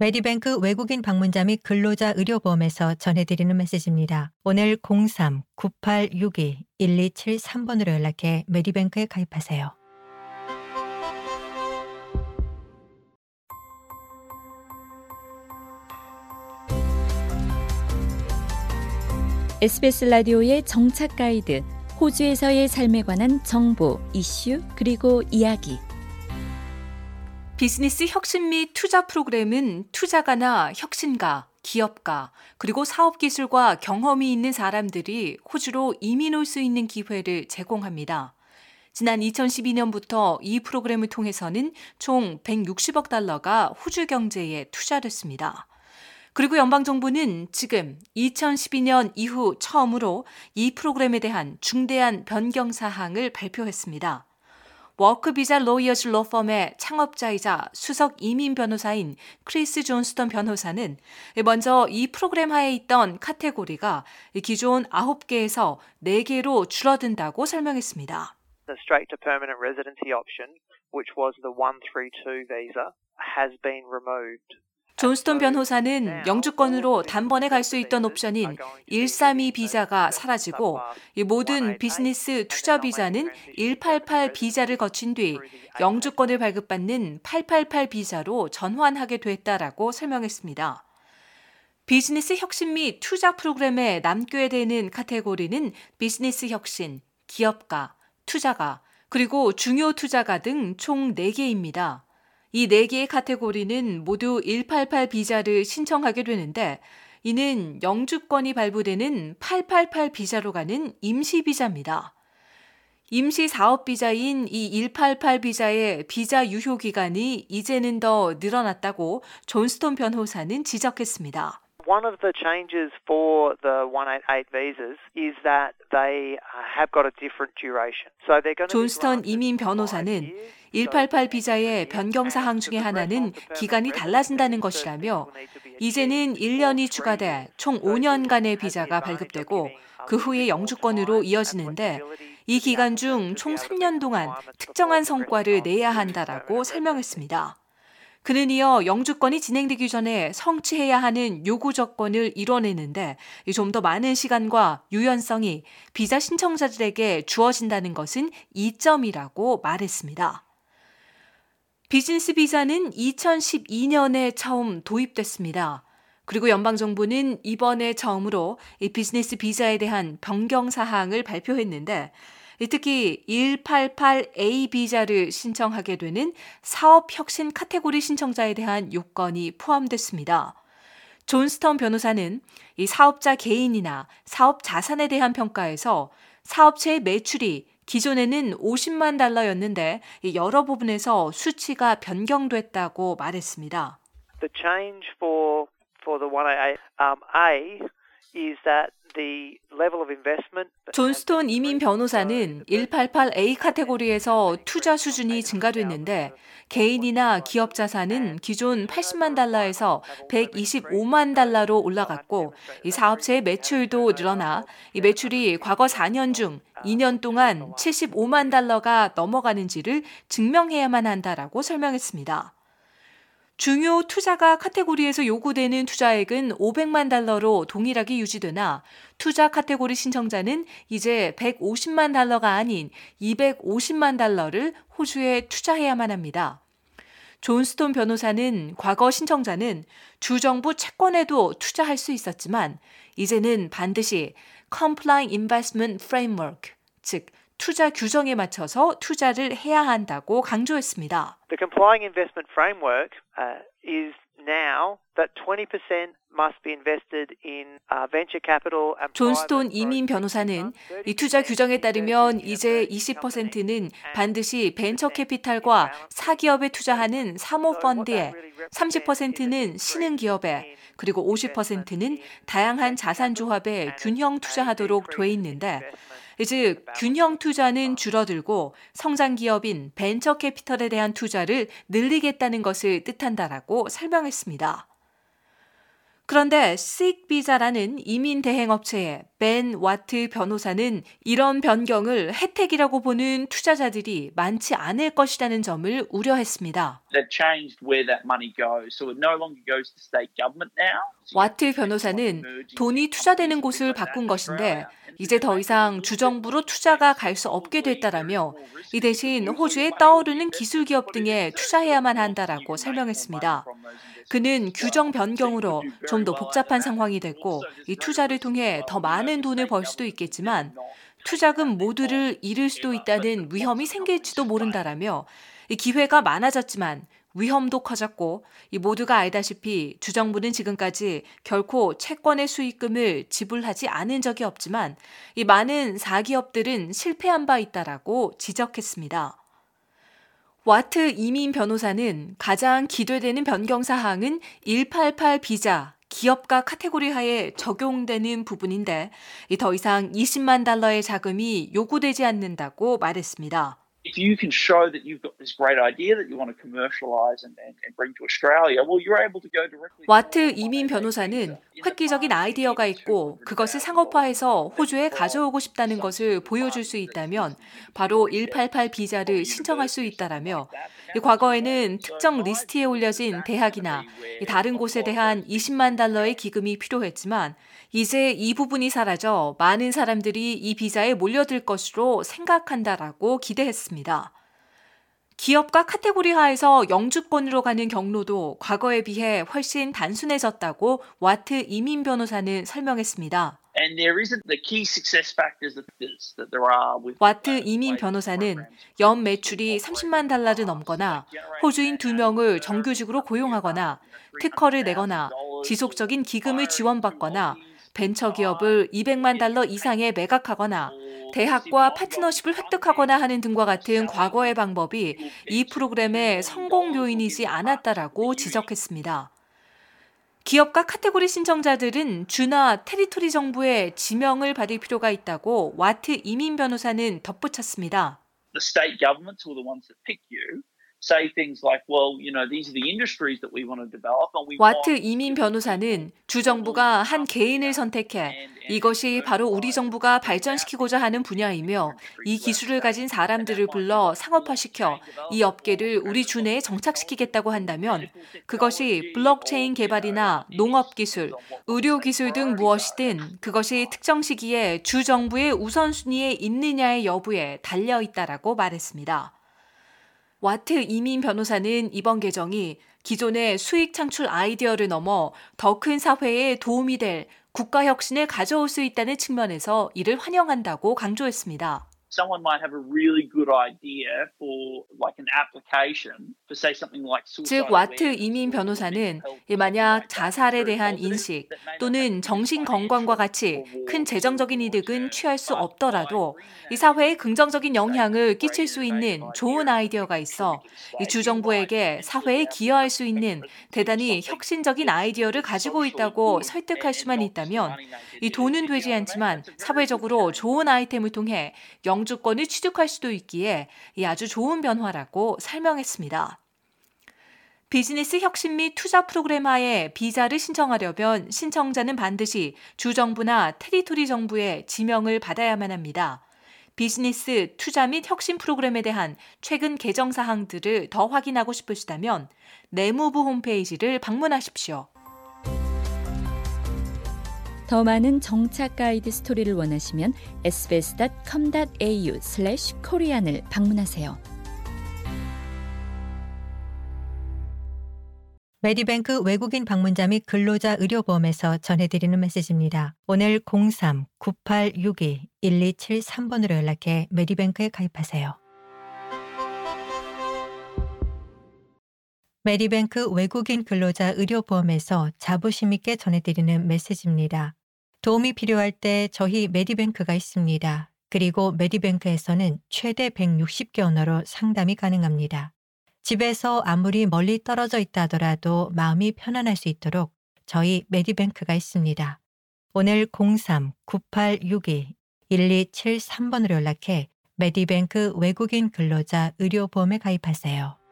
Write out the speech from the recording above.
메디뱅크 외국인 방문자 및 근로자 의료보험에서 전해드리는 메시지입니다. 오늘 03-9862-1273번으로 연락해 메디뱅크에 가입하세요. SBS 라디오의 정착 가이드, 호주에서의 삶에 관한 정보, 이슈, 그리고 이야기. 비즈니스 혁신 및 투자 프로그램은 투자가나 혁신가, 기업가, 그리고 사업기술과 경험이 있는 사람들이 호주로 이민 올 수 있는 기회를 제공합니다. 지난 2012년부터 이 프로그램을 통해서는 총 160억 달러가 호주 경제에 투자됐습니다. 그리고 연방정부는 지금 2012년 이후 처음으로 이 프로그램에 대한 중대한 변경 사항을 발표했습니다. 워크 비자 로이어즈 로펌의 창업자이자 수석 이민 변호사인 크리스 존스턴 변호사는 먼저 이 프로그램 하에 있던 카테고리가 기존 9개에서 4개로 줄어든다고 설명했습니다. The straight to permanent residency option, which was the 132 visa, has been removed. 존스턴 변호사는 영주권으로 단번에 갈 수 있던 옵션인 132 비자가 사라지고 이 모든 비즈니스 투자 비자는 188 비자를 거친 뒤 영주권을 발급받는 888 비자로 전환하게 됐다라고 설명했습니다. 비즈니스 혁신 및 투자 프로그램에 남게 되는 카테고리는 비즈니스 혁신, 기업가, 투자가, 그리고 중요 투자가 등 총 4개입니다. 이 4개의 카테고리는 모두 188 비자를 신청하게 되는데 이는 영주권이 발부되는 888 비자로 가는 임시 비자입니다. 임시 사업 비자인 이 188 비자의 비자 유효 기간이 이제는 더 늘어났다고 존스톤 변호사는 지적했습니다. One of the changes for the 188 visas is that they have got a different duration. So they're going to 존스턴 이민 변호사는 188 비자의 변경 사항 중에 하나는 기간이 달라진다는 것이라며 이제는 1년이 추가돼 총 5년간의 비자가 발급되고 그 후에 영주권으로 이어지는데 이 기간 중 총 3년 동안 특정한 성과를 내야 한다라고 설명했습니다. 그는 이어 영주권이 진행되기 전에 성취해야 하는 요구 조건을 이뤄내는데 좀 더 많은 시간과 유연성이 비자 신청자들에게 주어진다는 것은 이점이라고 말했습니다. 비즈니스 비자는 2012년에 처음 도입됐습니다. 그리고 연방정부는 이번에 처음으로 이 비즈니스 비자에 대한 변경 사항을 발표했는데 특히 188A 비자를 신청하게 되는 사업혁신 카테고리 신청자에 대한 요건이 포함됐습니다. 존스턴 변호사는 이 사업자 개인이나 사업 자산에 대한 평가에서 사업체의 매출이 기존에는 50만 달러였는데 여러 부분에서 수치가 변경됐다고 말했습니다. The change for the 188A is that the level of investment. 존스톤 이민 변호사는 188A 카테고리에서 투자 수준이 증가됐는데 개인이나 기업 자산은 기존 80만 달러에서 125만 달러로 올라갔고 이 사업체의 매출도 늘어나 이 매출이 과거 4년 중 2년 동안 75만 달러가 넘어가는지를 증명해야만 한다라고 설명했습니다. 중요 투자가 카테고리에서 요구되는 투자액은 500만 달러로 동일하게 유지되나 투자 카테고리 신청자는 이제 150만 달러가 아닌 250만 달러를 호주에 투자해야만 합니다. 존스톤 변호사는 과거 신청자는 주정부 채권에도 투자할 수 있었지만 이제는 반드시 Complying Investment Framework, 즉 투자 규정에 맞춰서 투자를 해야 한다고 강조했습니다. The complying investment framework is now that 20% must be invested in venture capital and 존스톤 이민 변호사는 이 투자 규정에 따르면 이제 20%는 반드시 벤처 캐피탈과 사기업에 투자하는 사모펀드에, 30%는 신흥기업에, 그리고 50%는 다양한 자산조합에 균형 투자하도록 돼 있는데 즉 균형 투자는 줄어들고 성장 기업인 벤처 캐피털에 대한 투자를 늘리겠다는 것을 뜻한다라고 설명했습니다. 그런데 SIG 비자라는 이민 대행 업체에 벤 와트 변호사는 이런 변경을 혜택이라고 보는 투자자들이 많지 않을 것이라는 점을 우려했습니다. They've changed where that money goes, so it no longer goes to state government now. 와트 변호사는 돈이 투자되는 곳을 바꾼 것인데 이제 더 이상 주정부로 투자가 갈 수 없게 됐다라며 이 대신 호주에 떠오르는 기술 기업 등에 투자해야만 한다라고 설명했습니다. 그는 규정 변경으로 좀 더 복잡한 상황이 됐고 이 투자를 통해 더 많은 돈을 벌 수도 있겠지만 투자금 모두를 잃을 수도 있다는 위험이 생길지도 모른다라며 이 기회가 많아졌지만 위험도 커졌고 이 모두가 알다시피 주정부는 지금까지 결코 채권의 수익금을 지불하지 않은 적이 없지만 이 많은 사기업들은 실패한 바 있다라고 지적했습니다. 와트 이민 변호사는 가장 기대되는 변경 사항은 188 비자, 기업가 카테고리 하에 적용되는 부분인데 더 이상 $20만 달러의 자금이 요구되지 않는다고 말했습니다. If you can show that you've got this great idea that you want to commercialize and bring to Australia, well, you're able to go directly. 와트 이민 변호사는 획기적인 아이디어가 있고 그것을 상업화해서 호주에 가져오고 싶다는 것을 보여줄 수 있다면 바로 188 비자를 신청할 수 있다라며 과거에는 특정 리스트에 올려진 대학이나 다른 곳에 대한 $20만 달러의 기금이 필요했지만 이제 이 부분이 사라져 많은 사람들이 이 비자에 몰려들 것으로 생각한다라고 기대했습니다. 기업가 카테고리 하에서 영주권으로 가는 경로도 과거에 비해 훨씬 단순해졌다고 와트 이민 변호사는 설명했습니다. And there isn't the key success factors that there are with 와트 이민 변호사는 연 매출이 $30만 달러를 넘거나 호주인 2명을 정규직으로 고용하거나 특허를 내거나 지속적인 기금을 지원받거나 벤처기업을 $200만 달러 이상에 매각하거나 대학과 파트너십을 획득하거나 하는 등과 같은 과거의 방법이 이 프로그램의 성공 요인이지 않았다라고 지적했습니다. 기업가 카테고리 신청자들은 주나 테리토리 정부의 지명을 받을 필요가 있다고 와트 이민 변호사는 덧붙였습니다. the state governments who are the ones that pick you. Say things like, well, you know, these are the industries that we want to develop and we want. 와트 이민 변호사는 주정부가 한 개인을 선택해 이것이 바로 우리 정부가 발전시키고자 하는 분야이며 이 기술을 가진 사람들을 불러 상업화시켜 이 업계를 우리 주 내에 정착시키겠다고 한다면 그것이 블록체인 개발이나 농업기술, 의료기술 등 무엇이든 그것이 특정 시기에 주정부의 우선순위에 있느냐의 여부에 달려있다라고 말했습니다. 와트 이민 변호사는 이번 개정이 기존의 수익 창출 아이디어를 넘어 더 큰 사회에 도움이 될 국가 혁신을 가져올 수 있다는 측면에서 이를 환영한다고 강조했습니다. Someone might have a really good idea for like an application for say something like suicide. 즉 와트 이민 변호사는 만약 자살에 대한 인식 또는 정신 건강과 같이 큰 재정적인 이득은 취할 수 없더라도 이 사회에 긍정적인 영향을 끼칠 수 있는 좋은 아이디어가 있어 이 주정부에게 사회에 기여할 수 있는 대단히 혁신적인 아이디어를 가지고 있다고 설득할 수만 있다면 이 돈은 되지 않지만 사회적으로 좋은 아이템을 통해 영주권을 취득할 수도 있기에 이 아주 좋은 변화라고 설명했습니다. 비즈니스 혁신 및 투자 프로그램 하에 비자를 신청하려면 신청자는 반드시 주정부나 테리토리 정부의 지명을 받아야만 합니다. 비즈니스, 투자 및 혁신 프로그램에 대한 최근 개정 사항들을 더 확인하고 싶으시다면 내무부 홈페이지를 방문하십시오. 더 많은 정착 가이드 스토리를 원하시면 sbs.com.au/korean을 방문하세요. 메디뱅크 외국인 방문자 및 근로자 의료보험에서 전해드리는 메시지입니다. 오늘 03-9862-1273번으로 연락해 메디뱅크에 가입하세요. 메디뱅크 외국인 근로자 의료보험에서 자부심 있게 전해드리는 메시지입니다. 도움이 필요할 때 저희 메디뱅크가 있습니다. 그리고 메디뱅크에서는 최대 160개 언어로 상담이 가능합니다. 집에서 아무리 멀리 떨어져 있다 하더라도 마음이 편안할 수 있도록 저희 메디뱅크가 있습니다. 오늘 03-9862-1273번으로 연락해 메디뱅크 외국인 근로자 의료보험에 가입하세요.